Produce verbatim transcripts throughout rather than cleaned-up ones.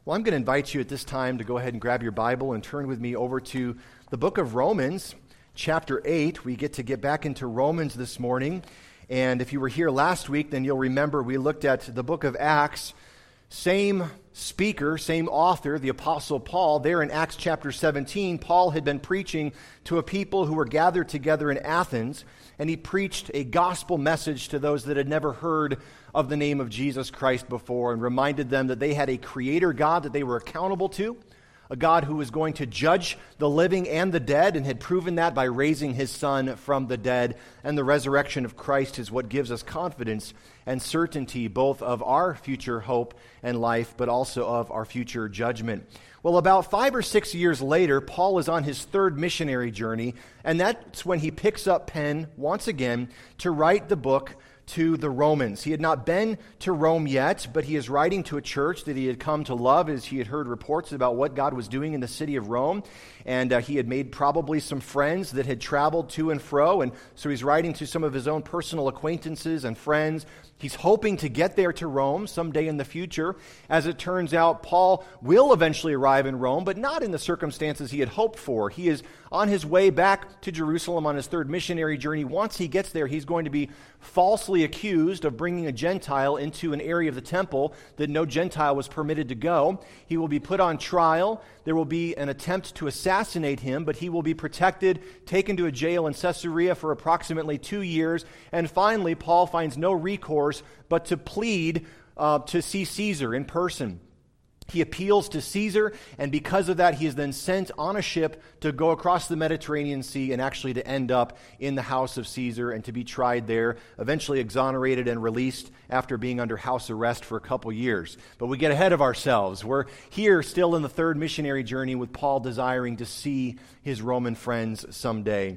Well, I'm going to invite you at this time to go ahead and grab your Bible and turn with me over to the book of Romans, chapter eight. We get to get back into Romans this morning. And if you were here last week, then you'll remember we looked at the book of Acts. Same speaker, same author, the Apostle Paul. There in Acts chapter seventeen, Paul had been preaching to a people who were gathered together in Athens, and he preached a gospel message to those that had never heard of the name of Jesus Christ before, and reminded them that they had a creator God that they were accountable to, a God who was going to judge the living and the dead, and had proven that by raising his Son from the dead. And the resurrection of Christ is what gives us confidence and certainty both of our future hope and life, but also of our future judgment. Well, about five or six years later, Paul is on his third missionary journey, and that's when he picks up pen once again to write the book to the Romans. He had not been to Rome yet, but he is writing to a church that he had come to love as he had heard reports about what God was doing in the city of Rome. And uh, he had made probably some friends that had traveled to and fro. And so he's writing to some of his own personal acquaintances and friends. He's hoping to get there to Rome someday in the future. As it turns out, Paul will eventually arrive in Rome, but not in the circumstances he had hoped for. He is on his way back to Jerusalem on his third missionary journey. Once he gets there, he's going to be falsely accused of bringing a Gentile into an area of the temple that no Gentile was permitted to go. He will be put on trial. There will be an attempt to assassinate him, but he will be protected, taken to a jail in Caesarea for approximately two years. And finally, Paul finds no recourse but to plead uh, to see Caesar in person. He appeals to Caesar, and because of that, he is then sent on a ship to go across the Mediterranean Sea and actually to end up in the house of Caesar and to be tried there, eventually exonerated and released after being under house arrest for a couple years. But we get ahead of ourselves. We're here still in the third missionary journey with Paul desiring to see his Roman friends someday.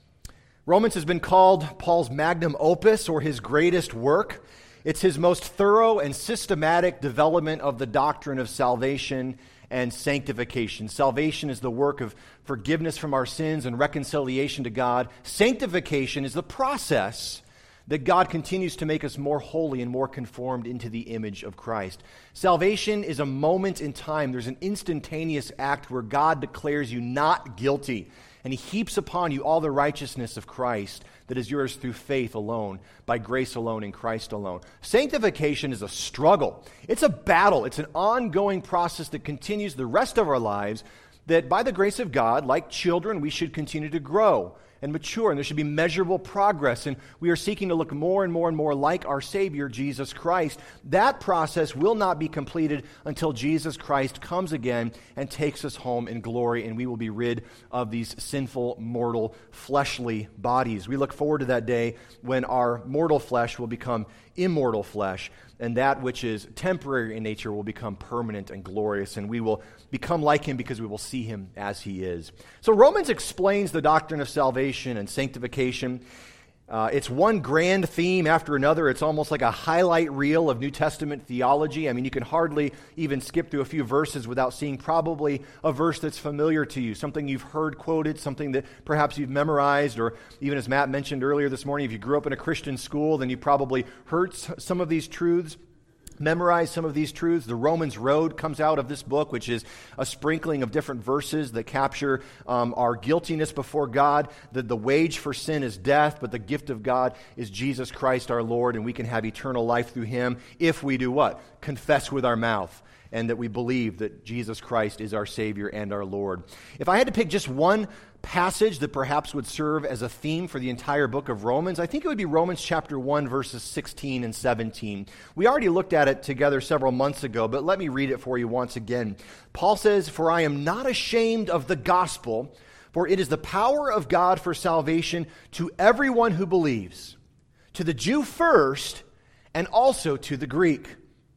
Romans has been called Paul's magnum opus, or his greatest work. It's his most thorough and systematic development of the doctrine of salvation and sanctification. Salvation is the work of forgiveness from our sins and reconciliation to God. Sanctification is the process that God continues to make us more holy and more conformed into the image of Christ. Salvation is a moment in time. There's an instantaneous act where God declares you not guilty, and he heaps upon you all the righteousness of Christ that is yours through faith alone, by grace alone, in Christ alone. Sanctification is a struggle. It's a battle. It's an ongoing process that continues the rest of our lives, that by the grace of God, like children, we should continue to grow and mature, and there should be measurable progress, and we are seeking to look more and more and more like our Savior, Jesus Christ. That process will not be completed until Jesus Christ comes again and takes us home in glory, and we will be rid of these sinful, mortal, fleshly bodies. We look forward to that day when our mortal flesh will become immortal flesh, and that which is temporary in nature will become permanent and glorious, and we will become like him because we will see him as he is. So Romans explains the doctrine of salvation and sanctification. Uh, it's one grand theme after another. It's almost like a highlight reel of New Testament theology. I mean, you can hardly even skip through a few verses without seeing probably a verse that's familiar to you, something you've heard quoted, something that perhaps you've memorized, or even as Matt mentioned earlier this morning, if you grew up in a Christian school, then you probably heard some of these truths. Memorize some of these truths. The Romans Road comes out of this book, which is a sprinkling of different verses that capture um, our guiltiness before God, that the wage for sin is death, but the gift of God is Jesus Christ our Lord, and we can have eternal life through him if we do what? Confess with our mouth, and that we believe that Jesus Christ is our Savior and our Lord. If I had to pick just one passage that perhaps would serve as a theme for the entire book of Romans, I think it would be Romans chapter one, verses sixteen and seventeen. We already looked at it together several months ago, but let me read it for you once again. Paul says, "For I am not ashamed of the gospel, for it is the power of God for salvation to everyone who believes, to the Jew first, and also to the Greek.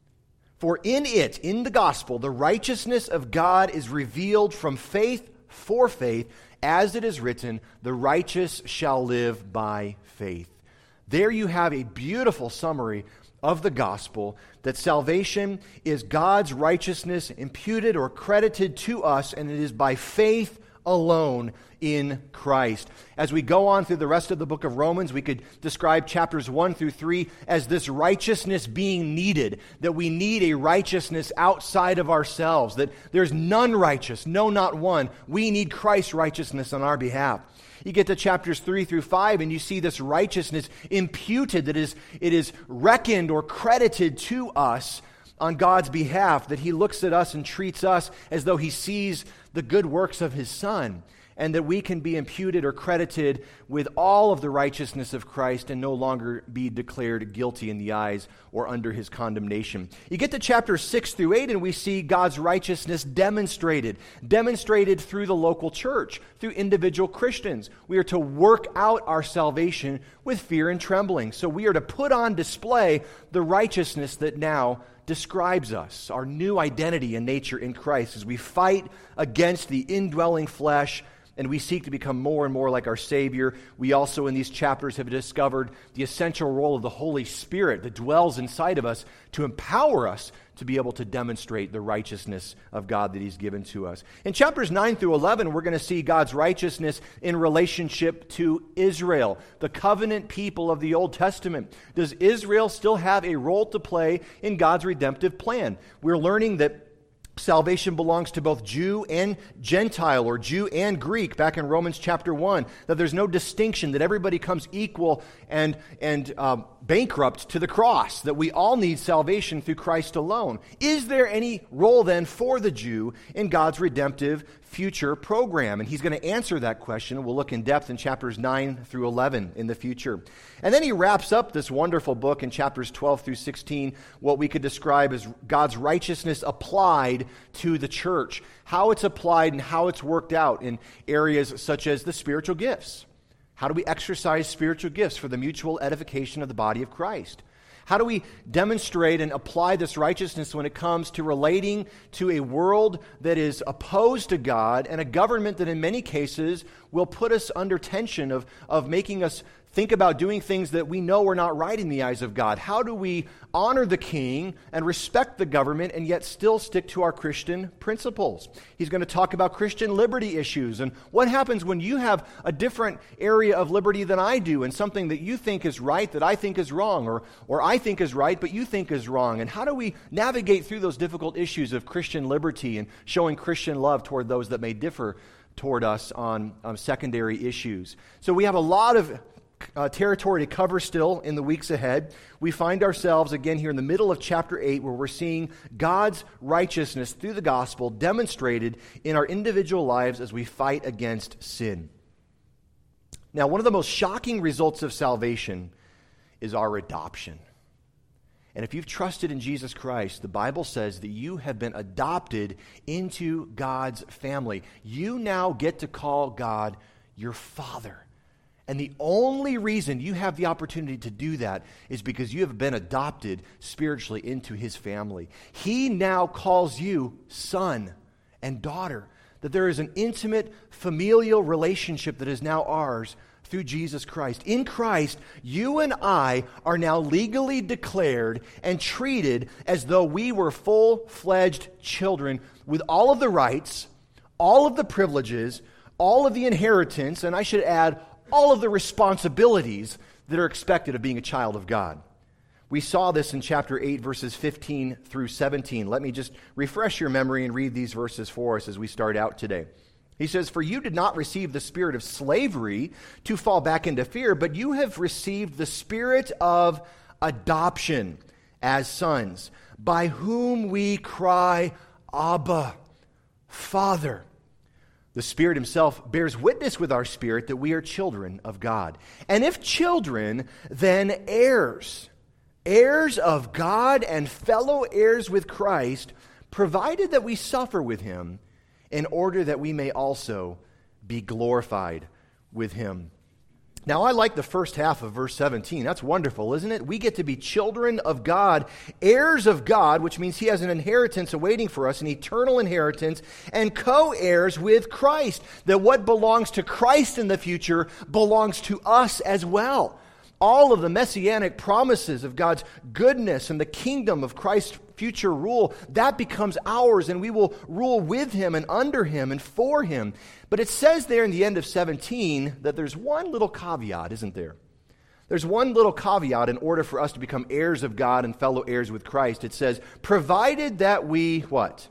For in it, in the gospel, the righteousness of God is revealed from faith for faith, as it is written, the righteous shall live by faith." There you have a beautiful summary of the gospel, that salvation is God's righteousness imputed or credited to us, and it is by faith alone in Christ. As we go on through the rest of the book of Romans, we could describe chapters one through three as this righteousness being needed, that we need a righteousness outside of ourselves, that there's none righteous, no, not one. We need Christ's righteousness on our behalf. You get to chapters three through five, and you see this righteousness imputed, that is, it is reckoned or credited to us on God's behalf, that He looks at us and treats us as though He sees the good works of His Son, and that we can be imputed or credited with all of the righteousness of Christ and no longer be declared guilty in the eyes or under His condemnation. You get to chapters six through eight, and we see God's righteousness demonstrated, demonstrated through the local church, through individual Christians. We are to work out our salvation with fear and trembling. So we are to put on display the righteousness that now describes us, our new identity and nature in Christ, as we fight against the indwelling flesh and we seek to become more and more like our Savior. We also in these chapters have discovered the essential role of the Holy Spirit that dwells inside of us to empower us to be able to demonstrate the righteousness of God that He's given to us. In chapters nine through eleven, we're going to see God's righteousness in relationship to Israel, the covenant people of the Old Testament. Does Israel still have a role to play in God's redemptive plan? We're learning that salvation belongs to both Jew and Gentile, or Jew and Greek, back in Romans chapter one, that there's no distinction, that everybody comes equal and, and um, bankrupt to the cross, that we all need salvation through Christ alone. Is there any role then for the Jew in God's redemptive future program? And he's going to answer that question. We'll look in depth in chapters nine through eleven in the future. And then he wraps up this wonderful book in chapters twelve through sixteen, what we could describe as God's righteousness applied to the church, how it's applied and how it's worked out in areas such as the spiritual gifts. How do we exercise spiritual gifts for the mutual edification of the body of Christ? How do we demonstrate and apply this righteousness when it comes to relating to a world that is opposed to God and a government that in many cases will put us under tension of, of making us think about doing things that we know are not right in the eyes of God? How do we honor the king and respect the government and yet still stick to our Christian principles? He's going to talk about Christian liberty issues and what happens when you have a different area of liberty than I do, and something that you think is right that I think is wrong, or, or I think is right but you think is wrong. And how do we navigate through those difficult issues of Christian liberty and showing Christian love toward those that may differ toward us on um, secondary issues? So we have a lot of Uh, territory to cover still in the weeks ahead. We find ourselves again here in the middle of chapter eight, where we're seeing God's righteousness through the gospel demonstrated in our individual lives as we fight against sin. Now, one of the most shocking results of salvation is our adoption. And if you've trusted in Jesus Christ, the Bible says that you have been adopted into God's family. You now get to call God your Father. And the only reason you have the opportunity to do that is because you have been adopted spiritually into His family. He now calls you son and daughter, that there is an intimate familial relationship that is now ours through Jesus Christ. In Christ, you and I are now legally declared and treated as though we were full-fledged children with all of the rights, all of the privileges, all of the inheritance, and I should add, all of the responsibilities that are expected of being a child of God. We saw this in chapter eight, verses fifteen through seventeen. Let me just refresh your memory and read these verses for us as we start out today. He says, "For you did not receive the spirit of slavery to fall back into fear, but you have received the spirit of adoption as sons, by whom we cry, Abba, Father." The Spirit Himself bears witness with our spirit that we are children of God. And if children, then heirs, heirs of God and fellow heirs with Christ, provided that we suffer with Him, in order that we may also be glorified with Him. Now, I like the first half of verse seventeen. That's wonderful, isn't it? We get to be children of God, heirs of God, which means He has an inheritance awaiting for us, an eternal inheritance, and co-heirs with Christ, that what belongs to Christ in the future belongs to us as well. All of the messianic promises of God's goodness and the kingdom of Christ's future rule, that becomes ours, and we will rule with him and under him and for him. But it says there in the end of seventeen that there's one little caveat, isn't there? There's one little caveat in order for us to become heirs of God and fellow heirs with Christ. It says, provided that we, what?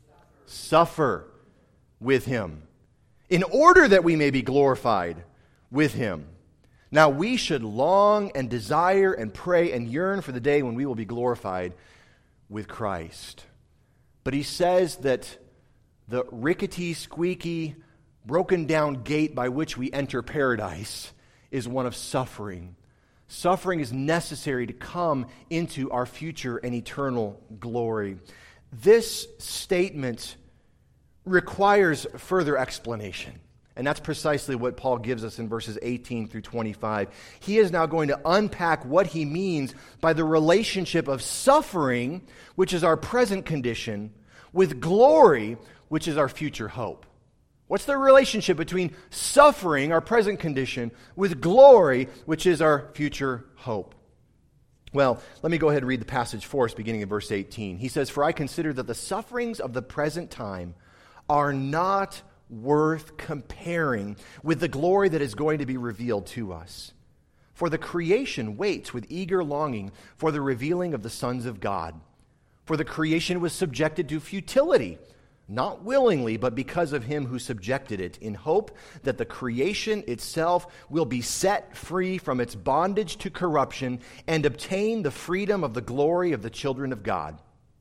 Suffer with him, in order that we may be glorified with him. Now we should long and desire and pray and yearn for the day when we will be glorified with Christ. But he says that the rickety, squeaky, broken down gate by which we enter paradise is one of suffering. Suffering is necessary to come into our future and eternal glory. This statement requires further explanation. And that's precisely what Paul gives us in verses eighteen through twenty-five. He is now going to unpack what he means by the relationship of suffering, which is our present condition, with glory, which is our future hope. What's the relationship between suffering, our present condition, with glory, which is our future hope? Well, let me go ahead and read the passage for us, beginning in verse eighteen. He says, "For I consider that the sufferings of the present time are not worth comparing with the glory that is going to be revealed to us. For the creation waits with eager longing for the revealing of the sons of God. For the creation was subjected to futility, not willingly, but because of him who subjected it, in hope that the creation itself will be set free from its bondage to corruption and obtain the freedom of the glory of the children of God.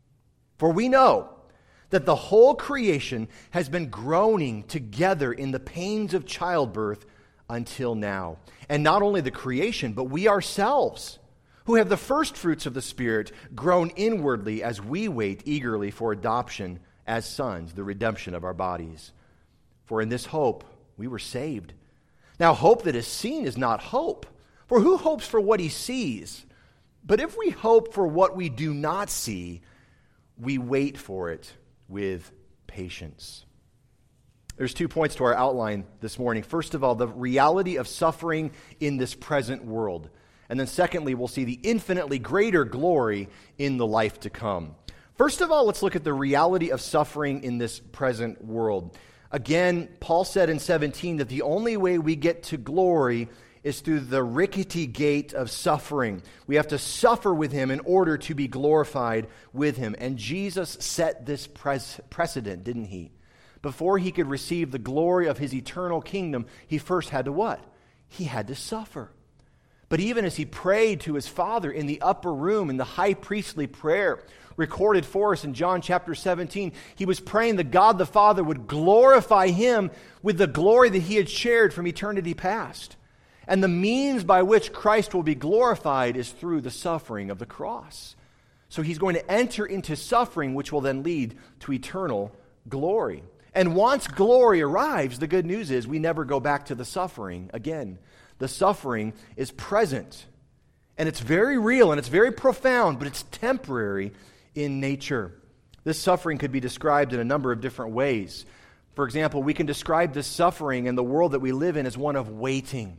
For we know that the whole creation has been groaning together in the pains of childbirth until now. And not only the creation, but we ourselves, who have the first fruits of the Spirit, groan inwardly as we wait eagerly for adoption as sons, the redemption of our bodies. For in this hope we were saved. Now hope that is seen is not hope, for who hopes for what he sees? But if we hope for what we do not see, we wait for it with patience." There's two points to our outline this morning. First of all, the reality of suffering in this present world. And then secondly, we'll see the infinitely greater glory in the life to come. First of all, let's look at the reality of suffering in this present world. Again, Paul said in seventeen that the only way we get to glory is through the rickety gate of suffering. We have to suffer with him in order to be glorified with him. And Jesus set this pres- precedent, didn't he? Before he could receive the glory of his eternal kingdom, he first had to what? He had to suffer. But even as he prayed to his Father in the upper room, in the high priestly prayer, recorded for us in John chapter seventeen, he was praying that God the Father would glorify him with the glory that he had shared from eternity past. And the means by which Christ will be glorified is through the suffering of the cross. So he's going to enter into suffering, which will then lead to eternal glory. And once glory arrives, the good news is we never go back to the suffering again. The suffering is present. And it's very real and it's very profound, but it's temporary in nature. This suffering could be described in a number of different ways. For example, we can describe this suffering in the world that we live in as one of waiting.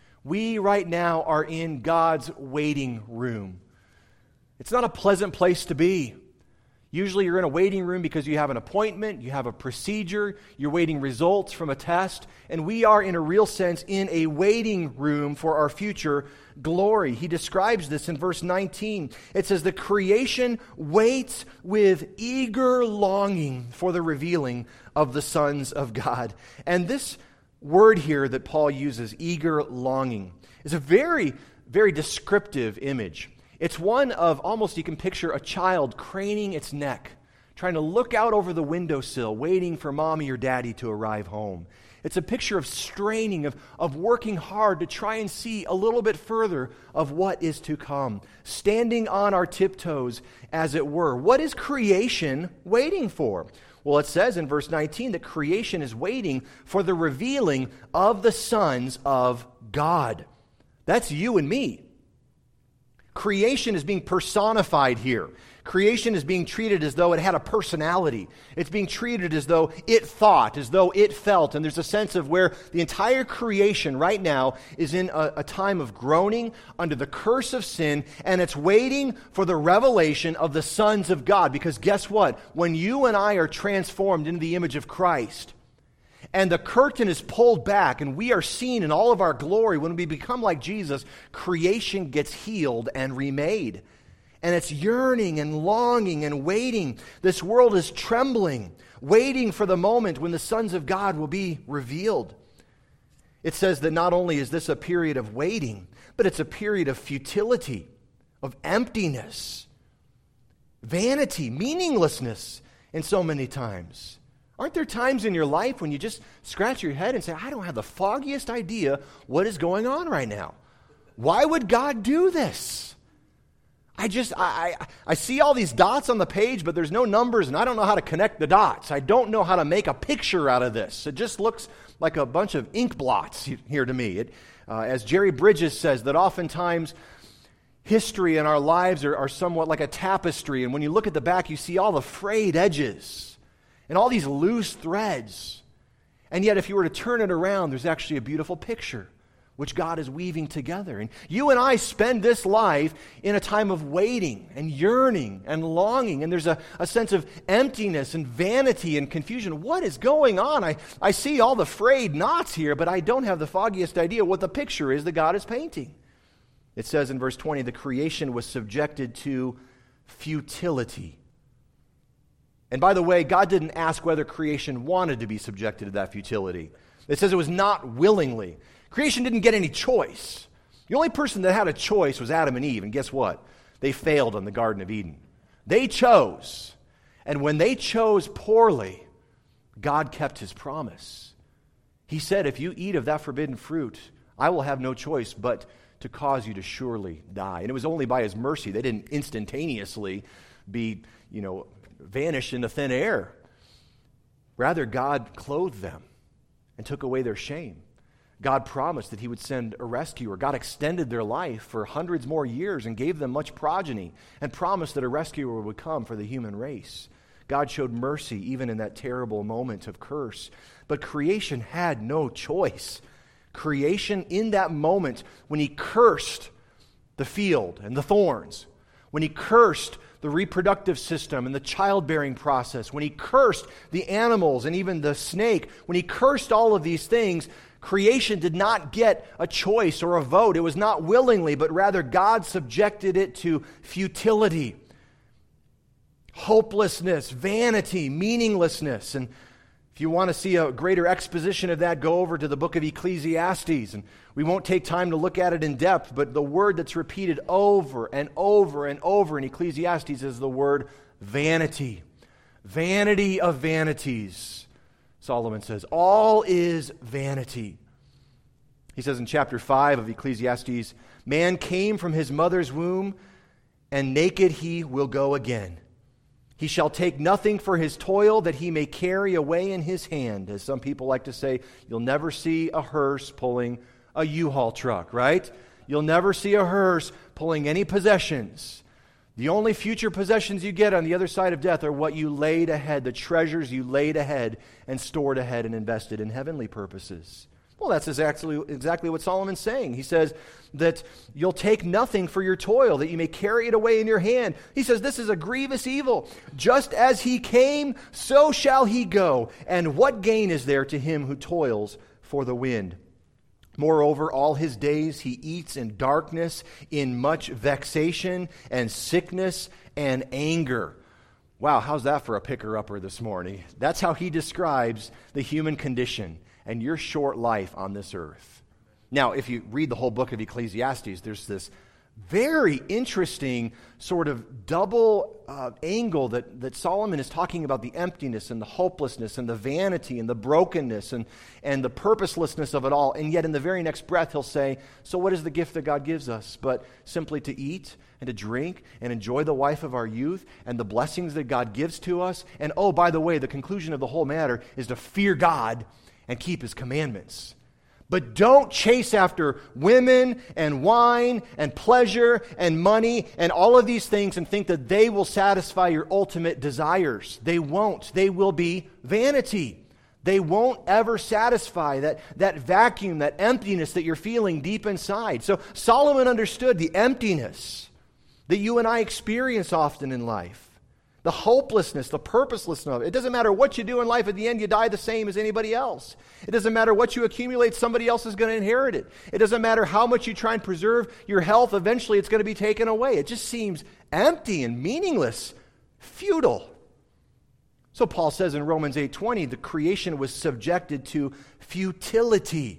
We right now are in God's waiting room. It's not a pleasant place to be. Usually you're in a waiting room because you have an appointment, you have a procedure, you're waiting results from a test, and we are in a real sense in a waiting room for our future glory. He describes this in verse nineteen. It says, "The creation waits with eager longing for the revealing of the sons of God." And this word here that Paul uses, eager longing, is a very, very descriptive image. It's one of almost, you can picture a child craning its neck, trying to look out over the windowsill, waiting for mommy or daddy to arrive home. It's a picture of straining, of, of working hard to try and see a little bit further of what is to come, standing on our tiptoes, as it were. What is creation waiting for? Well, it says in verse nineteen that creation is waiting for the revealing of the sons of God. That's you and me. Creation is being personified here. Creation is being treated as though it had a personality. It's being treated as though it thought, as though it felt. And there's a sense of where the entire creation right now is in a, a time of groaning under the curse of sin, and it's waiting for the revelation of the sons of God. Because guess what? When you and I are transformed into the image of Christ, and the curtain is pulled back, and we are seen in all of our glory, when we become like Jesus, creation gets healed and remade. And it's yearning and longing and waiting. This world is trembling, waiting for the moment when the sons of God will be revealed. It says that not only is this a period of waiting, but it's a period of futility, of emptiness, vanity, meaninglessness in so many times. Aren't there times in your life when you just scratch your head and say, I don't have the foggiest idea what is going on right now? Why would God do this? I just, I, I, I see all these dots on the page, but there's no numbers, and I don't know how to connect the dots. I don't know how to make a picture out of this. It just looks like a bunch of ink blots here to me. It, uh, as Jerry Bridges says, that oftentimes history in our lives are, are somewhat like a tapestry, and when you look at the back, you see all the frayed edges and all these loose threads. And yet, if you were to turn it around, there's actually a beautiful picture which God is weaving together. And you and I spend this life in a time of waiting and yearning and longing, and there's a, a sense of emptiness and vanity and confusion. What is going on? I, I see all the frayed knots here, but I don't have the foggiest idea what the picture is that God is painting. It says in verse twenty, the creation was subjected to futility. And by the way, God didn't ask whether creation wanted to be subjected to that futility. It says it was not willingly. Creation didn't get any choice. The only person that had a choice was Adam and Eve, and guess what? They failed in the Garden of Eden. They chose, and when they chose poorly, God kept His promise. He said, if you eat of that forbidden fruit, I will have no choice but to cause you to surely die. And it was only by His mercy. They didn't instantaneously be, you know, vanish into thin air. Rather, God clothed them and took away their shame. God promised that He would send a rescuer. God extended their life for hundreds more years and gave them much progeny and promised that a rescuer would come for the human race. God showed mercy even in that terrible moment of curse. But creation had no choice. Creation in that moment when He cursed the field and the thorns, when He cursed the reproductive system and the childbearing process, when He cursed the animals and even the snake, when He cursed all of these things, creation did not get a choice or a vote. It was not willingly, but rather God subjected it to futility, hopelessness, vanity, meaninglessness. And if you want to see a greater exposition of that, go over to the book of Ecclesiastes. And we won't take time to look at it in depth, but the word that's repeated over and over and over in Ecclesiastes is the word vanity. Vanity of vanities. Solomon says, all is vanity. He says in chapter five of Ecclesiastes, man came from his mother's womb, and naked he will go again. He shall take nothing for his toil that he may carry away in his hand. As some people like to say, you'll never see a hearse pulling a U-Haul truck, right? You'll never see a hearse pulling any possessions. The only future possessions you get on the other side of death are what you laid ahead, the treasures you laid ahead and stored ahead and invested in heavenly purposes. Well, that's exactly, exactly what Solomon's saying. He says that you'll take nothing for your toil, that you may carry it away in your hand. He says this is a grievous evil. Just as he came, so shall he go. And what gain is there to him who toils for the wind? Moreover, all his days he eats in darkness, in much vexation and sickness and anger. Wow, how's that for a picker-upper this morning? That's how he describes the human condition and your short life on this earth. Now, if you read the whole book of Ecclesiastes, there's this very interesting sort of double uh, angle that, that Solomon is talking about the emptiness and the hopelessness and the vanity and the brokenness and, and the purposelessness of it all. And yet in the very next breath he'll say, so what is the gift that God gives us? But simply to eat and to drink and enjoy the wife of our youth and the blessings that God gives to us. And oh, by the way, the conclusion of the whole matter is to fear God and keep His commandments. But don't chase after women and wine and pleasure and money and all of these things and think that they will satisfy your ultimate desires. They won't. They will be vanity. They won't ever satisfy that, that vacuum, that emptiness that you're feeling deep inside. So Solomon understood the emptiness that you and I experience often in life. The hopelessness, the purposelessness of it. It doesn't matter what you do in life, at the end you die the same as anybody else. It doesn't matter what you accumulate, somebody else is going to inherit it. It doesn't matter how much you try and preserve your health, eventually it's going to be taken away. It just seems empty and meaningless, futile. So Paul says in Romans eight twenty, the creation was subjected to futility,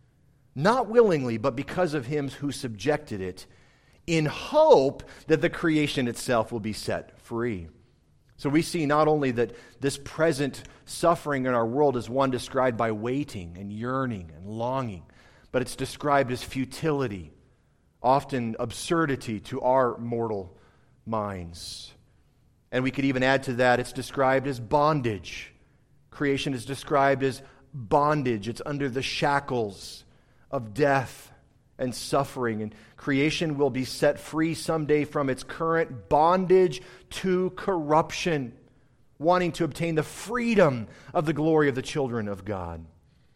not willingly, but because of him who subjected it, in hope that the creation itself will be set free. So we see not only that this present suffering in our world is one described by waiting and yearning and longing, but it's described as futility, often absurdity to our mortal minds. And we could even add to that, it's described as bondage. Creation is described as bondage. It's under the shackles of death and suffering, and creation will be set free someday from its current bondage to corruption, wanting to obtain the freedom of the glory of the children of God.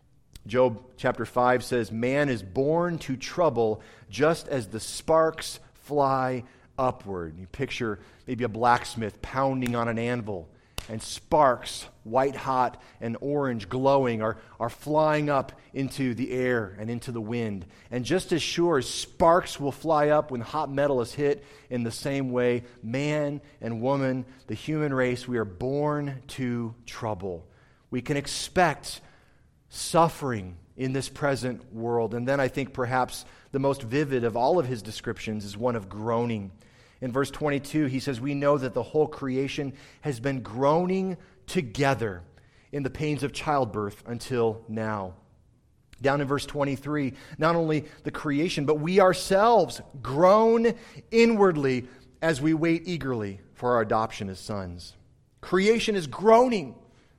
Job chapter five says, man is born to trouble just as the sparks fly upward. You picture maybe a blacksmith pounding on an anvil, and sparks, white hot and orange glowing, are, are flying up into the air and into the wind. And just as sure as sparks will fly up when hot metal is hit, in the same way, man and woman, the human race, we are born to trouble. We can expect suffering in this present world. And then I think perhaps the most vivid of all of his descriptions is one of groaning. In verse twenty-two, he says, we know that the whole creation has been groaning together in the pains of childbirth until now. Down in verse twenty-three, not only the creation, but we ourselves groan inwardly as we wait eagerly for our adoption as sons. Creation is groaning.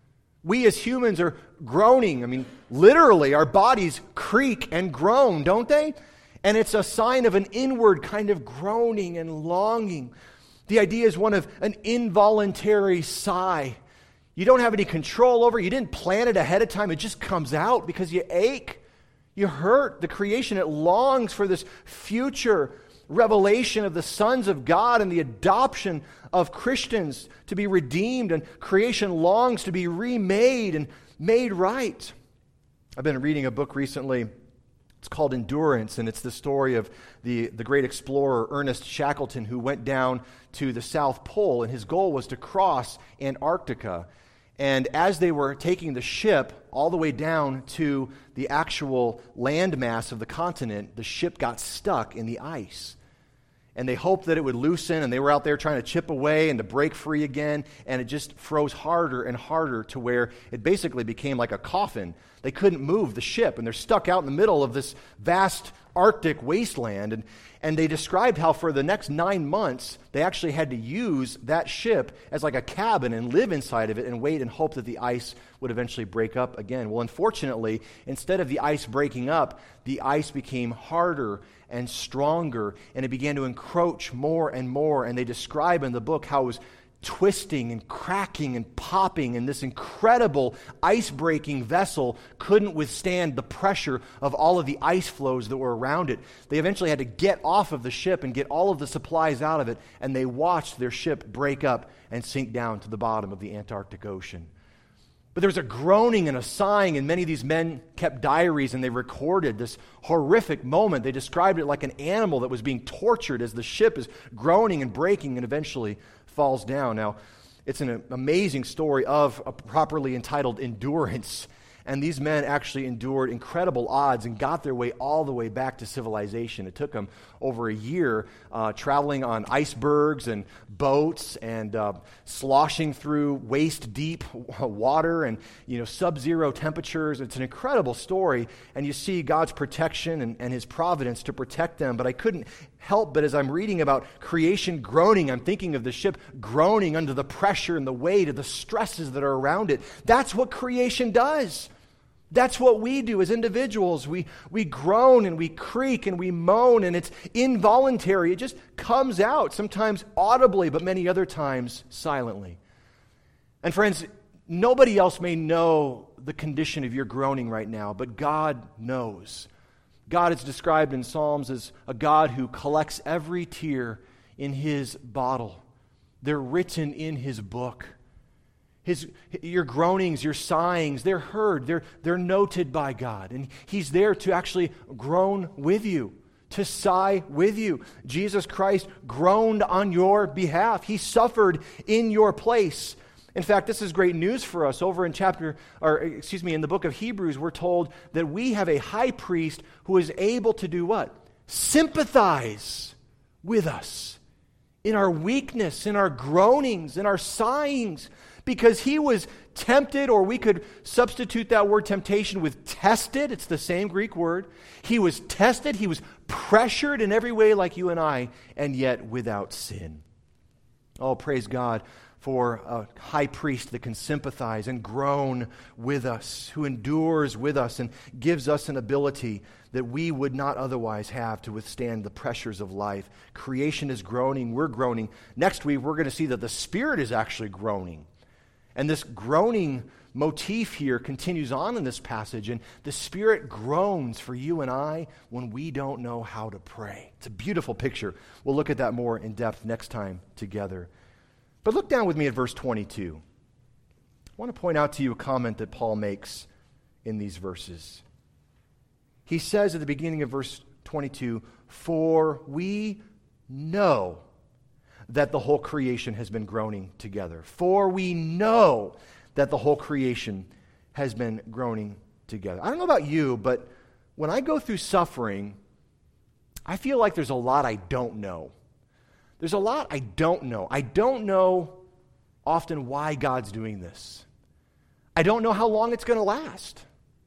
We as humans are groaning. I mean, literally, our bodies creak and groan, don't they? And it's a sign of an inward kind of groaning and longing. The idea is one of an involuntary sigh. You don't have any control over it. You didn't plan it ahead of time. It just comes out because you ache. You hurt. The creation, it longs for this future revelation of the sons of God and the adoption of Christians to be redeemed. And creation longs to be remade and made right. I've been reading a book recently. It's called Endurance, and it's the story of the, the great explorer Ernest Shackleton, who went down to the South Pole, and his goal was to cross Antarctica. And as they were taking the ship all the way down to the actual landmass of the continent, the ship got stuck in the ice. And they hoped that it would loosen, and they were out there trying to chip away and to break free again, and it just froze harder and harder to where it basically became like a coffin. They couldn't move the ship, and they're stuck out in the middle of this vast Arctic wasteland. And, and they described how for the next nine months, they actually had to use that ship as like a cabin and live inside of it and wait and hope that the ice would eventually break up again. Well, unfortunately, instead of the ice breaking up, the ice became harder and stronger, and it began to encroach more and more. And they describe in the book how it was twisting and cracking and popping, and this incredible ice-breaking vessel couldn't withstand the pressure of all of the ice flows that were around it. They eventually had to get off of the ship and get all of the supplies out of it, and they watched their ship break up and sink down to the bottom of the Antarctic Ocean. But there was a groaning and a sighing, and many of these men kept diaries, and they recorded this horrific moment. They described it like an animal that was being tortured as the ship is groaning and breaking and eventually falls down. Now, it's an amazing story of a properly entitled Endurance. And these men actually endured incredible odds and got their way all the way back to civilization. It took them over a year uh, traveling on icebergs and boats and uh, sloshing through waist-deep water and you know sub-zero temperatures. It's an incredible story, and you see God's protection and, and His providence to protect them. But I couldn't help but as I'm reading about creation groaning, I'm thinking of the ship groaning under the pressure and the weight of the stresses that are around it. That's what creation does. That's what we do as individuals. We, we groan and we creak and we moan, and it's involuntary. It just comes out, sometimes audibly, but many other times silently. And friends, nobody else may know the condition of your groaning right now, but God knows. God is described in Psalms as a God who collects every tear in His bottle. They're written in His book. His, your groanings, your sighings, they're heard, they're, they're noted by God. And He's there to actually groan with you, to sigh with you. Jesus Christ groaned on your behalf. He suffered in your place. In fact, this is great news for us. Over in chapter, or excuse me, in the book of Hebrews, we're told that we have a high priest who is able to do what? Sympathize with us in our weakness, in our groanings, in our sighings. Because He was tempted, or we could substitute that word temptation with tested. It's the same Greek word. He was tested. He was pressured in every way like you and I, and yet without sin. Oh, praise God for a high priest that can sympathize and groan with us, who endures with us and gives us an ability that we would not otherwise have to withstand the pressures of life. Creation is groaning. We're groaning. Next week, we're going to see that the Spirit is actually groaning. And this groaning motif here continues on in this passage, and the Spirit groans for you and I when we don't know how to pray. It's a beautiful picture. We'll look at that more in depth next time together. But look down with me at verse twenty-two. I want to point out to you a comment that Paul makes in these verses. He says at the beginning of verse twenty-two, "For we know that the whole creation has been groaning together." For we know that the whole creation has been groaning together. I don't know about you, but when I go through suffering, I feel like there's a lot I don't know. There's a lot I don't know. I don't know often why God's doing this. I don't know how long it's going to last.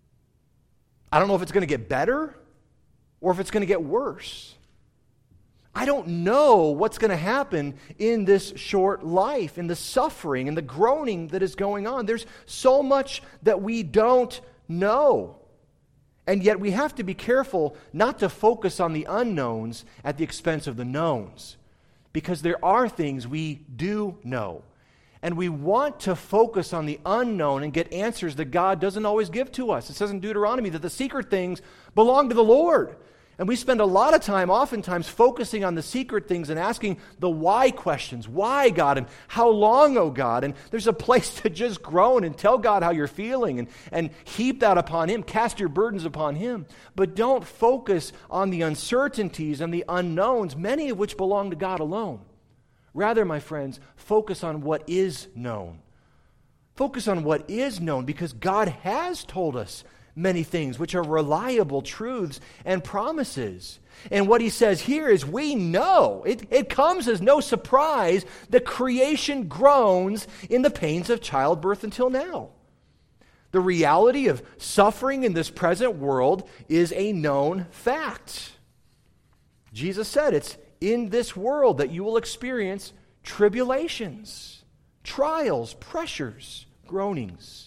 I don't know if it's going to get better or if it's going to get worse. I don't know what's going to happen in this short life, in the suffering and the groaning that is going on. There's so much that we don't know. And yet we have to be careful not to focus on the unknowns at the expense of the knowns, because there are things we do know. And we want to focus on the unknown and get answers that God doesn't always give to us. It says in Deuteronomy that the secret things belong to the Lord. And we spend a lot of time, oftentimes, focusing on the secret things and asking the why questions. Why, God? And how long, oh God? And there's a place to just groan and tell God how you're feeling and, and heap that upon Him. Cast your burdens upon Him. But don't focus on the uncertainties and the unknowns, many of which belong to God alone. Rather, my friends, focus on what is known. Focus on what is known, because God has told us many things which are reliable truths and promises. And what he says here is we know, it, it comes as no surprise that creation groans in the pains of childbirth until now. The reality of suffering in this present world is a known fact. Jesus said it's in this world that you will experience tribulations, trials, pressures, groanings.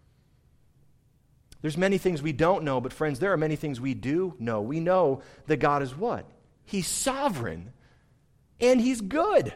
There's many things we don't know, but friends, there are many things we do know. We know that God is what? He's sovereign, and He's good.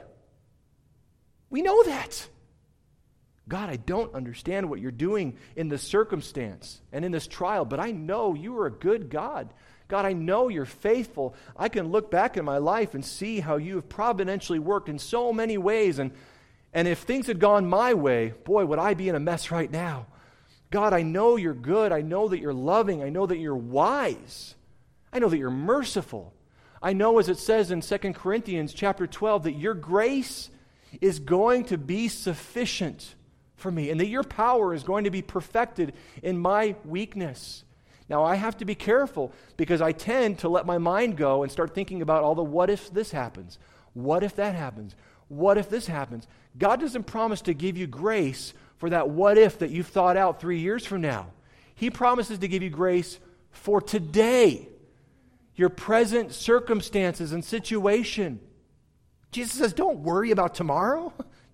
We know that. God, I don't understand what you're doing in this circumstance and in this trial, but I know you are a good God. God, I know you're faithful. I can look back in my life and see how you have providentially worked in so many ways, and, and if things had gone my way, boy, would I be in a mess right now. God, I know you're good. I know that you're loving. I know that you're wise. I know that you're merciful. I know, as it says in Second Corinthians chapter twelve, that your grace is going to be sufficient for me, and that your power is going to be perfected in my weakness. Now, I have to be careful, because I tend to let my mind go and start thinking about all the what if this happens. What if that happens? What if this happens? God doesn't promise to give you grace for that what if that you've thought out three years from now. He promises to give you grace for today, your present circumstances and situation. Jesus says, don't worry about tomorrow.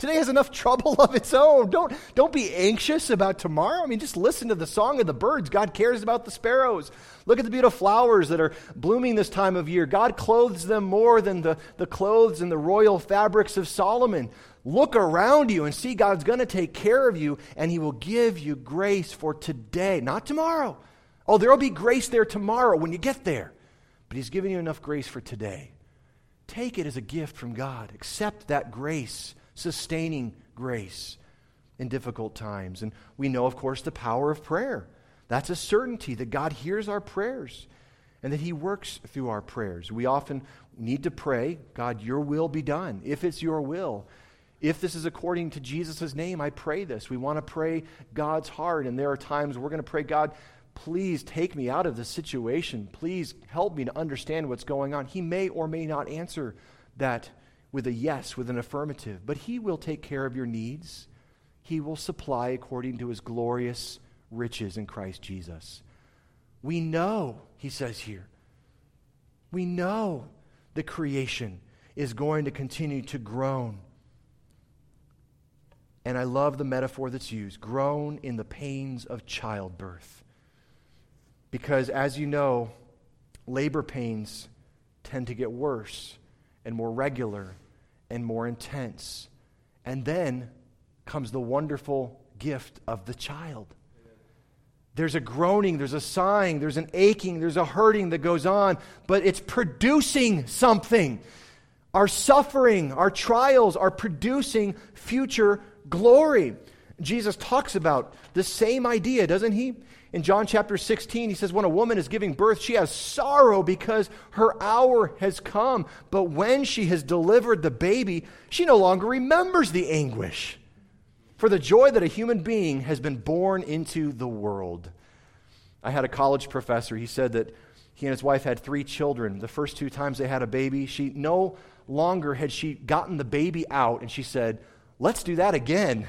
Today has enough trouble of its own. Don't, don't be anxious about tomorrow. I mean, just listen to the song of the birds. God cares about the sparrows. Look at the beautiful flowers that are blooming this time of year. God clothes them more than the, the clothes and the royal fabrics of Solomon. Look around you and see God's going to take care of you, and He will give you grace for today, not tomorrow. Oh, there will be grace there tomorrow when you get there. But He's given you enough grace for today. Take it as a gift from God. Accept that grace, sustaining grace in difficult times. And we know, of course, the power of prayer. That's a certainty that God hears our prayers and that He works through our prayers. We often need to pray, God, your will be done, if it's your will. If this is according to Jesus' name, I pray this. We want to pray God's heart, and there are times we're going to pray, God, please take me out of this situation. Please help me to understand what's going on. He may or may not answer that with a yes, with an affirmative, but He will take care of your needs. He will supply according to His glorious riches in Christ Jesus. We know, he says here, we know the creation is going to continue to groan. And I love the metaphor that's used, groan in the pains of childbirth. Because as you know, labor pains tend to get worse and more regular and more intense. And then comes the wonderful gift of the child. There's a groaning, there's a sighing, there's an aching, there's a hurting that goes on, but it's producing something. Our suffering, our trials are producing future glory. Jesus talks about the same idea, doesn't He? In John chapter sixteen, He says, when a woman is giving birth, she has sorrow because her hour has come. But when she has delivered the baby, she no longer remembers the anguish for the joy that a human being has been born into the world. I had a college professor. He said that he and his wife had three children. The first two times they had a baby, she no longer had she gotten the baby out, and she said, let's do that again.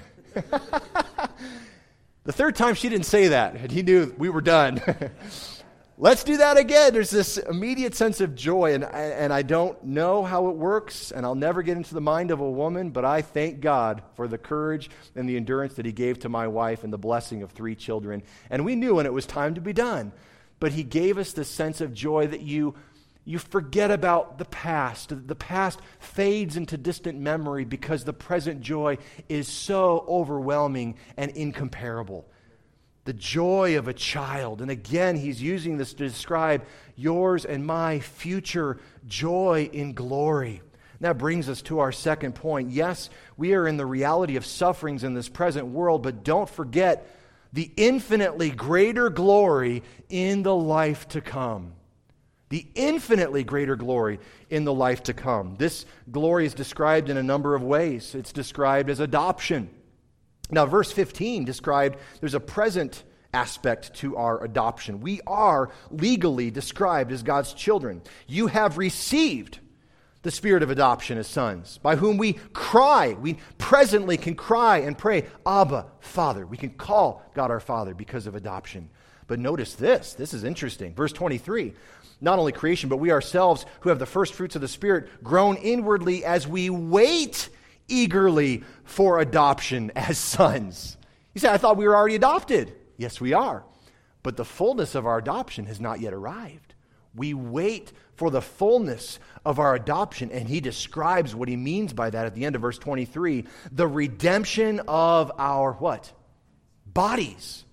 The third time she didn't say that, and he knew we were done. Let's do that again. There's this immediate sense of joy, and, and I don't know how it works, and I'll never get into the mind of a woman, but I thank God for the courage and the endurance that He gave to my wife and the blessing of three children. And we knew when it was time to be done. But He gave us this sense of joy that you You forget about the past. The past fades into distant memory because the present joy is so overwhelming and incomparable. The joy of a child. And again, He's using this to describe yours and my future joy in glory. And that brings us to our second point. Yes, we are in the reality of sufferings in this present world, but don't forget the infinitely greater glory in the life to come. The infinitely greater glory in the life to come. This glory is described in a number of ways. It's described as adoption. Now, verse fifteen described there's a present aspect to our adoption. We are legally described as God's children. You have received the spirit of adoption as sons, by whom we cry. We presently can cry and pray, Abba, Father. We can call God our Father because of adoption. But notice this. This is interesting. Verse twenty-three. Not only creation, but we ourselves who have the first fruits of the Spirit groan inwardly as we wait eagerly for adoption as sons. You say, I thought we were already adopted. Yes, we are. But the fullness of our adoption has not yet arrived. We wait for the fullness of our adoption, and he describes what he means by that at the end of verse twenty-three, the redemption of our what? Bodies.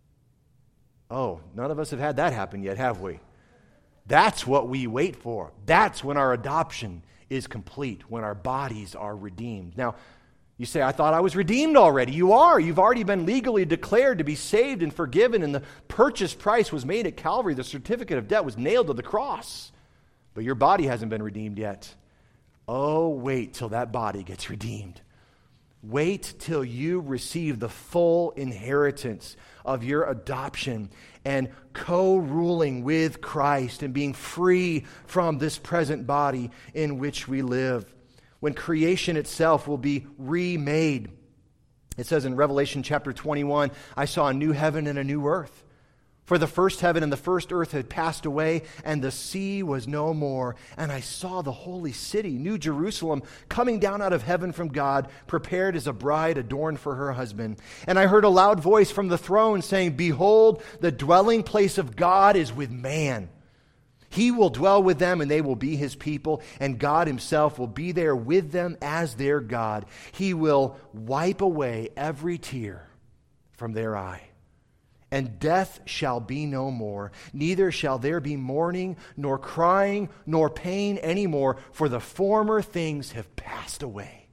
Oh, none of us have had that happen yet, have we? That's what we wait for. That's when our adoption is complete, when our bodies are redeemed. Now, you say, I thought I was redeemed already. You are. You've already been legally declared to be saved and forgiven, and the purchase price was made at Calvary. The certificate of debt was nailed to the cross. But your body hasn't been redeemed yet. Oh, wait till that body gets redeemed. Wait till you receive the full inheritance of your adoption and co-ruling with Christ and being free from this present body in which we live. When creation itself will be remade. It says in Revelation chapter twenty-one, I saw a new heaven and a new earth. For the first heaven and the first earth had passed away, and the sea was no more. And I saw the holy city, New Jerusalem, coming down out of heaven from God, prepared as a bride adorned for her husband. And I heard a loud voice from the throne saying, Behold, the dwelling place of God is with man. He will dwell with them, and they will be his people, and God himself will be there with them as their God. He will wipe away every tear from their eye. And death shall be no more, neither shall there be mourning, nor crying, nor pain anymore, for the former things have passed away.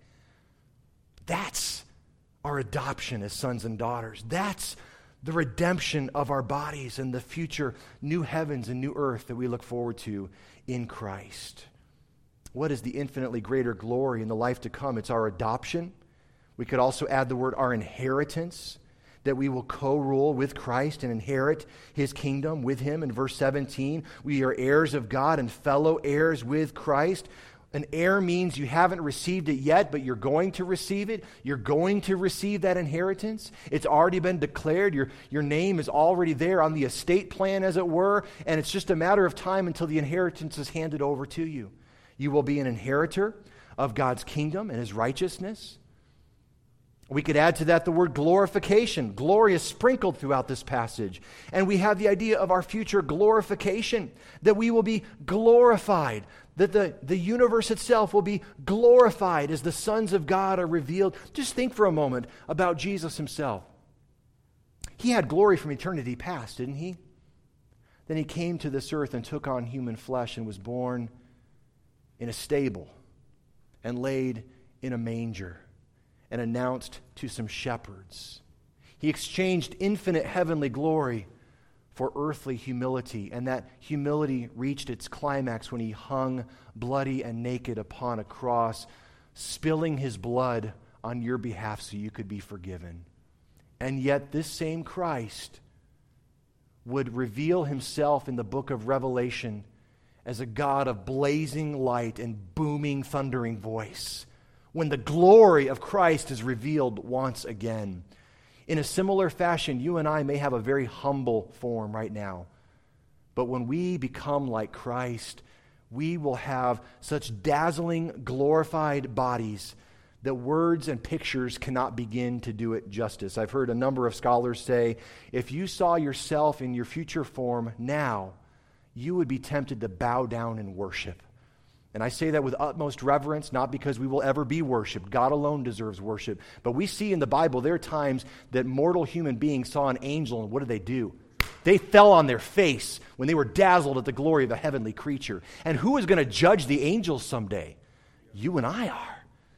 That's our adoption as sons and daughters. That's the redemption of our bodies and the future new heavens and new earth that we look forward to in Christ. What is the infinitely greater glory in the life to come? It's our adoption. We could also add the word our inheritance, that we will co-rule with Christ and inherit his kingdom with him. In verse seventeen, we are heirs of God and fellow heirs with Christ. An heir means you haven't received it yet, but you're going to receive it. You're going to receive that inheritance. It's already been declared. Your, your name is already there on the estate plan, as it were, and it's just a matter of time until the inheritance is handed over to you. You will be an inheritor of God's kingdom and his righteousness. We could add to that the word glorification. Glory is sprinkled throughout this passage. And we have the idea of our future glorification, that we will be glorified, that the, the universe itself will be glorified as the sons of God are revealed. Just think for a moment about Jesus himself. He had glory from eternity past, didn't he? Then he came to this earth and took on human flesh and was born in a stable and laid in a manger and announced to some shepherds. He exchanged infinite heavenly glory for earthly humility, and that humility reached its climax when he hung bloody and naked upon a cross, spilling his blood on your behalf so you could be forgiven. And yet this same Christ would reveal himself in the book of Revelation as a God of blazing light and booming, thundering voice, when the glory of Christ is revealed once again. In a similar fashion, you and I may have a very humble form right now, but when we become like Christ, we will have such dazzling, glorified bodies that words and pictures cannot begin to do it justice. I've heard a number of scholars say, if you saw yourself in your future form now, you would be tempted to bow down and worship. And I say that with utmost reverence, not because we will ever be worshiped. God alone deserves worship. But we see in the Bible, there are times that mortal human beings saw an angel, and what did they do? They fell on their face when they were dazzled at the glory of a heavenly creature. And who is going to judge the angels someday? You and I are.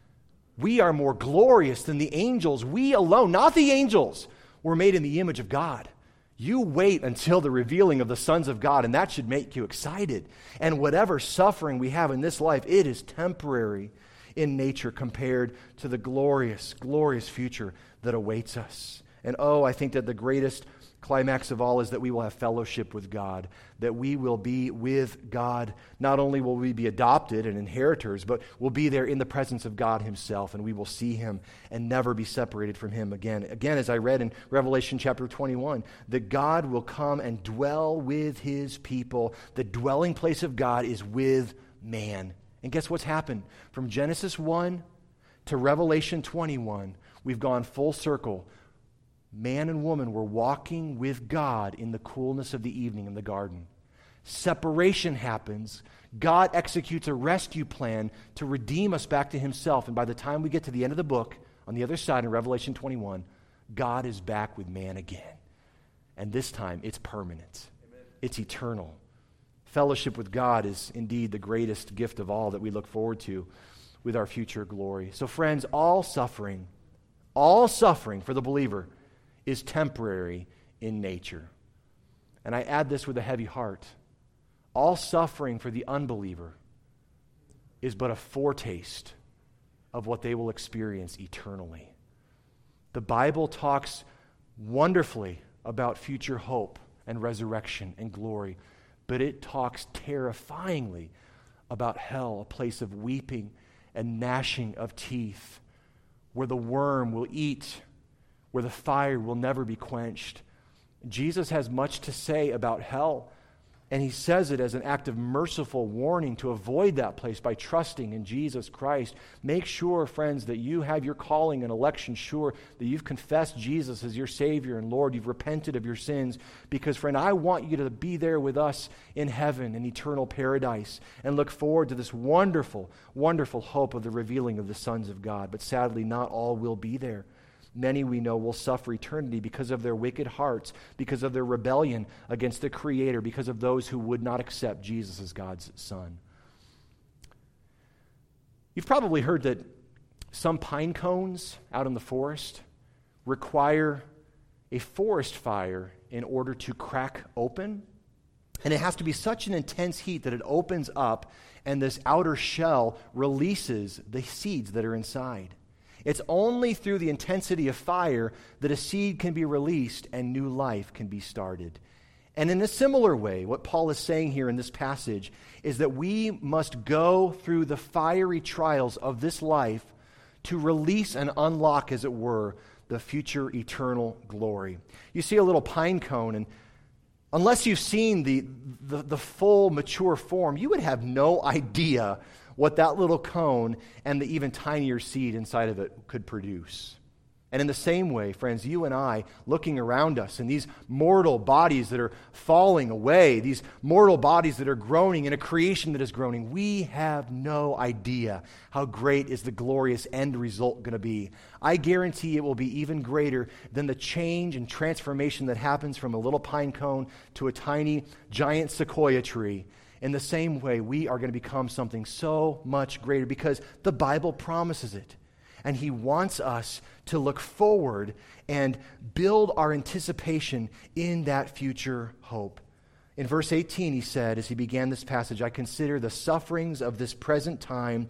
We are more glorious than the angels. We alone, not the angels, were made in the image of God. You wait until the revealing of the sons of God, and that should make you excited. And whatever suffering we have in this life, it is temporary in nature compared to the glorious, glorious future that awaits us. And oh, I think that the greatest climax of all is that we will have fellowship with God, that we will be with God. Not only will we be adopted and inheritors, but we'll be there in the presence of God himself, and we will see him and never be separated from him again. Again, as I read in Revelation chapter twenty-one, that God will come and dwell with his people. The dwelling place of God is with man. And guess what's happened? From Genesis one to Revelation twenty-one, we've gone full circle. Man and woman were walking with God in the coolness of the evening in the garden. Separation happens. God executes a rescue plan to redeem us back to himself. And by the time we get to the end of the book, on the other side in Revelation twenty-one, God is back with man again. And this time, it's permanent. Amen. It's eternal. Fellowship with God is indeed the greatest gift of all that we look forward to with our future glory. So friends, all suffering, all suffering for the believer is temporary in nature. And I add this with a heavy heart. All suffering for the unbeliever is but a foretaste of what they will experience eternally. The Bible talks wonderfully about future hope and resurrection and glory, but it talks terrifyingly about hell, a place of weeping and gnashing of teeth, where the worm will eat, where the fire will never be quenched, Jesus has much to say about hell, and he says it as an act of merciful warning to avoid that place by trusting in Jesus Christ. Make sure, friends, that you have your calling and election sure, that you've confessed Jesus as your Savior and Lord. You've repented of your sins, because, friend, I want you to be there with us in heaven, in eternal paradise, and look forward to this wonderful, wonderful hope of the revealing of the sons of God. But sadly, not all will be there. Many, we know, will suffer eternity because of their wicked hearts, because of their rebellion against the Creator, because of those who would not accept Jesus as God's Son. You've probably heard that some pine cones out in the forest require a forest fire in order to crack open. And it has to be such an intense heat that it opens up and this outer shell releases the seeds that are inside. It's only through the intensity of fire that a seed can be released and new life can be started. And in a similar way, what Paul is saying here in this passage is that we must go through the fiery trials of this life to release and unlock, as it were, the future eternal glory. You see a little pine cone, and unless you've seen the, the, the full mature form, you would have no idea what that little cone and the even tinier seed inside of it could produce. And in the same way, friends, you and I, looking around us in these mortal bodies that are falling away, these mortal bodies that are groaning in a creation that is groaning, we have no idea how great is the glorious end result going to be. I guarantee it will be even greater than the change and transformation that happens from a little pine cone to a tiny, giant sequoia tree. In the same way, we are going to become something so much greater because the Bible promises it. And he wants us to look forward and build our anticipation in that future hope. In verse eighteen, he said, as he began this passage, I consider the sufferings of this present time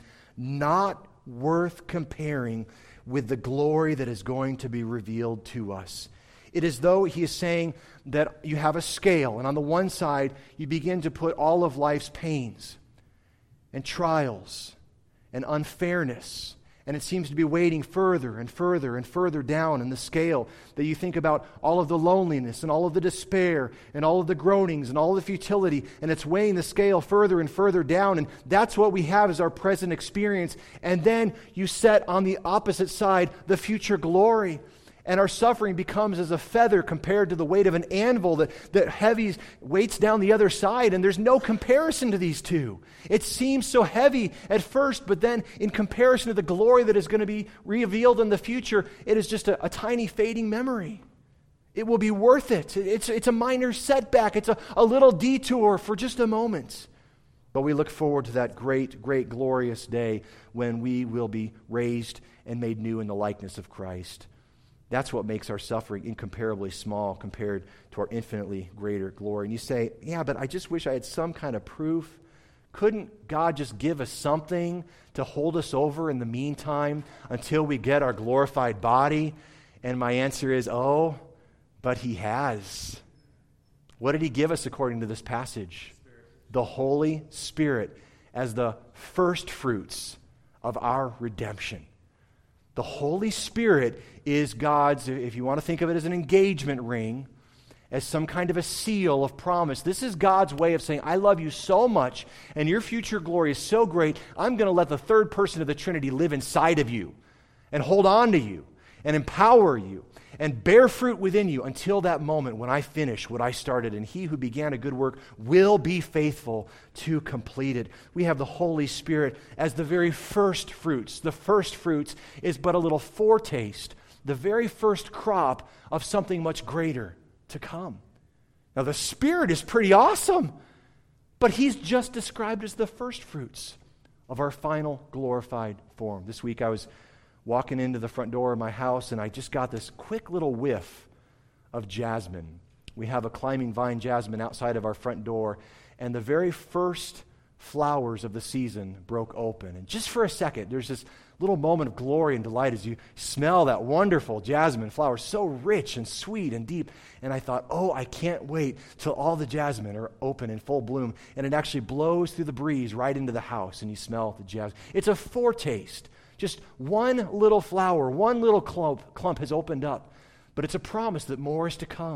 not worth comparing with the glory that is going to be revealed to us. It is though he is saying that you have a scale, and on the one side, you begin to put all of life's pains and trials and unfairness, and it seems to be weighting further and further and further down in the scale, that you think about all of the loneliness and all of the despair and all of the groanings and all of the futility, and it's weighing the scale further and further down, and that's what we have as our present experience. And then you set on the opposite side the future glory. And our suffering becomes as a feather compared to the weight of an anvil that, that heavy weights down the other side. And there's no comparison to these two. It seems so heavy at first, but then in comparison to the glory that is going to be revealed in the future, it is just a, a tiny fading memory. It will be worth it. It's, it's a minor setback. It's a, a little detour for just a moment. But we look forward to that great, great, glorious day when we will be raised and made new in the likeness of Christ. That's what makes our suffering incomparably small compared to our infinitely greater glory. And you say, yeah, but I just wish I had some kind of proof. Couldn't God just give us something to hold us over in the meantime until we get our glorified body? And my answer is, oh, but he has. What did he give us according to this passage? The Holy Spirit as the first fruits of our redemption. The Holy Spirit is God's, if you want to think of it as an engagement ring, as some kind of a seal of promise. This is God's way of saying, I love you so much, and your future glory is so great, I'm going to let the third person of the Trinity live inside of you, and hold on to you, and empower you, and bear fruit within you until that moment when I finish what I started. And he who began a good work will be faithful to complete it. We have the Holy Spirit as the very first fruits. The first fruits is but a little foretaste, the very first crop of something much greater to come. Now the Spirit is pretty awesome, but he's just described as the first fruits of our final glorified form. This week I was walking into the front door of my house, and I just got this quick little whiff of jasmine. We have a climbing vine jasmine outside of our front door, and the very first flowers of the season broke open. And just for a second, there's this little moment of glory and delight as you smell that wonderful jasmine flower, so rich and sweet and deep. And I thought, oh, I can't wait till all the jasmine are open in full bloom, and it actually blows through the breeze right into the house, and you smell the jasmine. It's a foretaste. Just one little flower, one little clump, clump has opened up. But it's a promise that more is to come.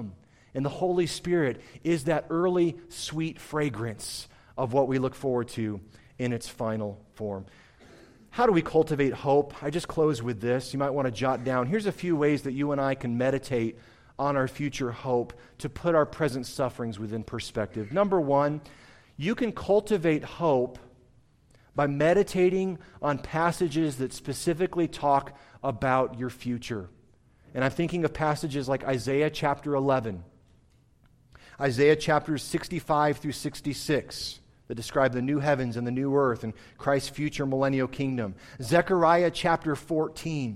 And the Holy Spirit is that early sweet fragrance of what we look forward to in its final form. How do we cultivate hope? I just close with this. You might want to jot down. Here's a few ways that you and I can meditate on our future hope to put our present sufferings within perspective. Number one, you can cultivate hope by meditating on passages that specifically talk about your future. And I'm thinking of passages like Isaiah chapter eleven, Isaiah chapters sixty-five through sixty-six, that describe the new heavens and the new earth and Christ's future millennial kingdom. Zechariah chapter fourteen.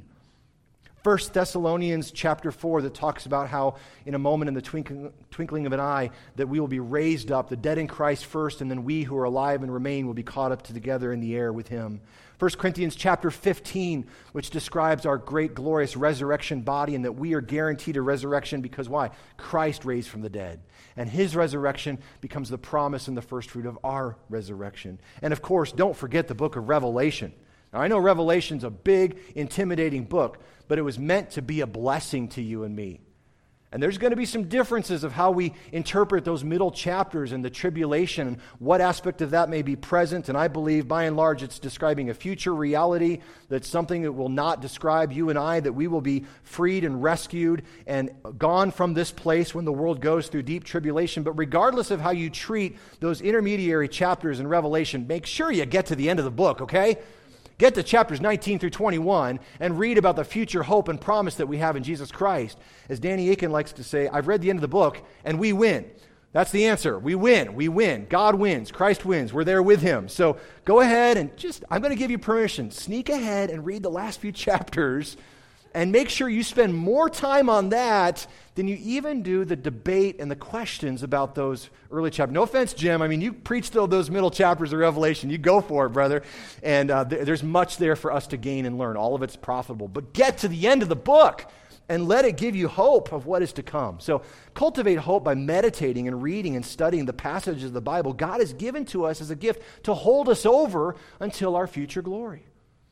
First Thessalonians chapter four, that talks about how in a moment, in the twinkling, twinkling of an eye, that we will be raised up, the dead in Christ first, and then we who are alive and remain will be caught up together in the air with him. First Corinthians chapter fifteen, which describes our great glorious resurrection body, and that we are guaranteed a resurrection because why? Christ raised from the dead. And his resurrection becomes the promise and the first fruit of our resurrection. And of course, don't forget the book of Revelation. Now, I know Revelation's a big, intimidating book, but it was meant to be a blessing to you and me. And there's going to be some differences of how we interpret those middle chapters and the tribulation and what aspect of that may be present. And I believe, by and large, it's describing a future reality that's something that will not describe you and I, that we will be freed and rescued and gone from this place when the world goes through deep tribulation. But regardless of how you treat those intermediary chapters in Revelation, make sure you get to the end of the book, okay? Get to chapters nineteen through twenty-one and read about the future hope and promise that we have in Jesus Christ. As Danny Aiken likes to say, I've read the end of the book and we win. That's the answer. We win. We win. God wins. Christ wins. We're there with him. So go ahead and just, I'm going to give you permission. Sneak ahead and read the last few chapters and make sure you spend more time on that than you even do the debate and the questions about those early chapters. No offense, Jim. I mean, you preached those middle chapters of Revelation. You go for it, brother. And uh, th- there's much there for us to gain and learn. All of it's profitable. But get to the end of the book and let it give you hope of what is to come. So cultivate hope by meditating and reading and studying the passages of the Bible God has given to us as a gift to hold us over until our future glory.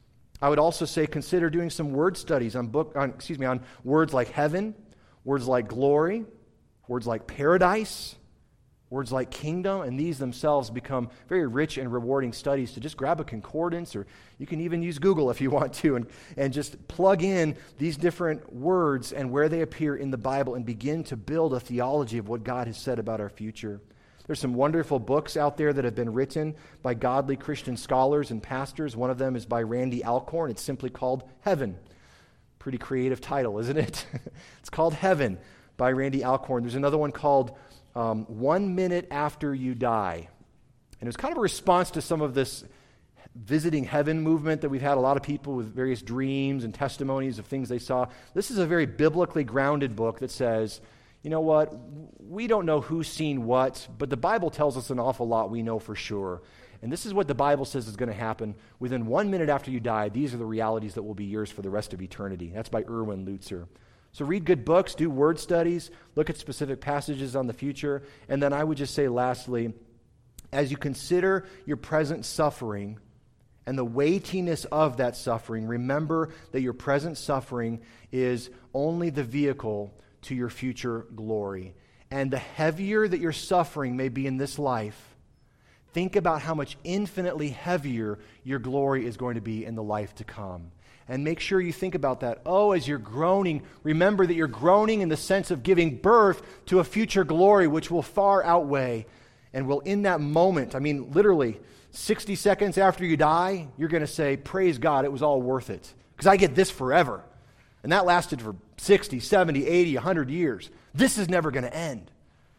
I would also say consider doing some word studies on book on excuse me on words like heaven, words like glory, words like paradise, words like kingdom, and these themselves become very rich and rewarding studies to just grab a concordance, or you can even use Google if you want to, and, and just plug in these different words and where they appear in the Bible and begin to build a theology of what God has said about our future. There's some wonderful books out there that have been written by godly Christian scholars and pastors. One of them is by Randy Alcorn. It's simply called Heaven. Pretty creative title, isn't it? It's called Heaven by Randy Alcorn. There's another one called um, One Minute After You Die. And it was kind of a response to some of this visiting heaven movement that we've had, a lot of people with various dreams and testimonies of things they saw. This is a very biblically grounded book that says, you know what, we don't know who's seen what, but the Bible tells us an awful lot we know for sure. And this is what the Bible says is going to happen. Within one minute after you die, these are the realities that will be yours for the rest of eternity. That's by Erwin Lutzer. So read good books, do word studies, look at specific passages on the future. And then I would just say lastly, as you consider your present suffering and the weightiness of that suffering, remember that your present suffering is only the vehicle to your future glory. And the heavier that your suffering may be in this life, think about how much infinitely heavier your glory is going to be in the life to come. And make sure you think about that. Oh, as you're groaning, remember that you're groaning in the sense of giving birth to a future glory which will far outweigh and will in that moment, I mean literally sixty seconds after you die, you're going to say, praise God, it was all worth it. Because I get this forever. And that lasted for sixty, seventy, eighty, one hundred years. This is never going to end.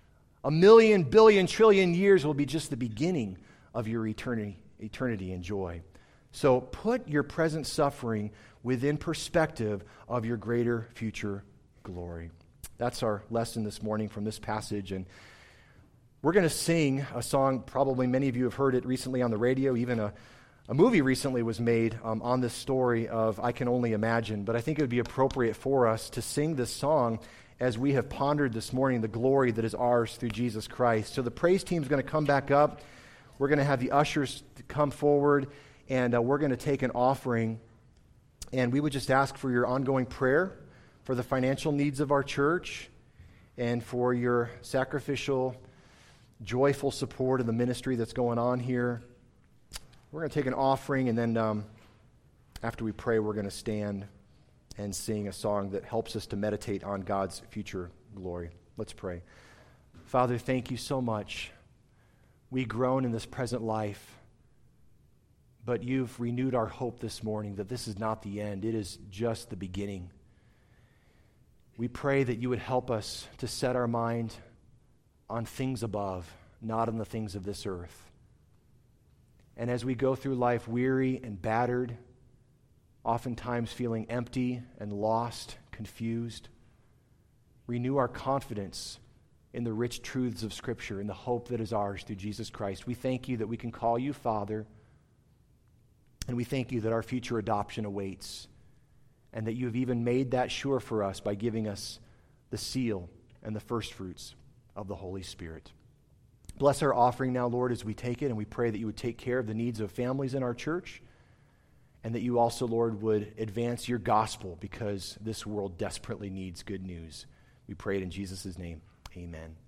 A million, billion, trillion years will be just the beginning of your eternity, eternity and joy. So put your present suffering within perspective of your greater future glory. That's our lesson this morning from this passage. And we're going to sing a song, probably many of you have heard it recently on the radio, even a A movie recently was made um, on this story of I Can Only Imagine, but I think it would be appropriate for us to sing this song as we have pondered this morning the glory that is ours through Jesus Christ. So the praise team is going to come back up. We're going to have the ushers come forward, and uh, we're going to take an offering. And we would just ask for your ongoing prayer for the financial needs of our church and for your sacrificial, joyful support of the ministry that's going on here. We're going to take an offering, and then um, after we pray, we're going to stand and sing a song that helps us to meditate on God's future glory. Let's pray. Father, thank you so much. We groan in this present life, but you've renewed our hope this morning that this is not the end. It is just the beginning. We pray that you would help us to set our mind on things above, not on the things of this earth. And as we go through life weary and battered, oftentimes feeling empty and lost, confused, renew our confidence in the rich truths of Scripture, in the hope that is ours through Jesus Christ. We thank you that we can call you Father, and we thank you that our future adoption awaits, and that you have even made that sure for us by giving us the seal and the first fruits of the Holy Spirit. Bless our offering now, Lord, as we take it, and we pray that you would take care of the needs of families in our church, and that you also, Lord, would advance your gospel, because this world desperately needs good news. We pray it in Jesus' name. Amen.